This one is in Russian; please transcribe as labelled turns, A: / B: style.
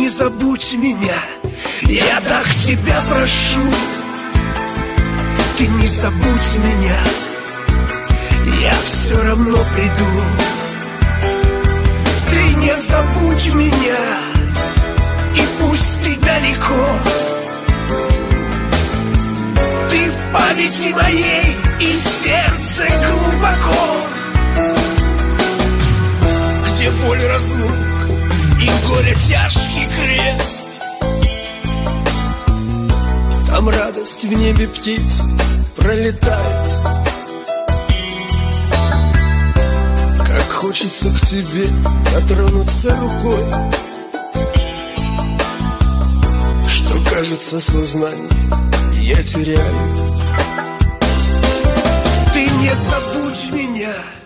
A: не забудь меня, я так тебя прошу. Ты не забудь меня, я все равно приду. Ты не забудь меня, и пусть ты далеко, ты в памяти моей и в сердце глубоко. Где боль разлук и горе тяжкий крест, там радость в небе птиц пролетает. Как хочется к тебе дотронуться рукой, что кажется сознание я теряю. Ты не забудь меня,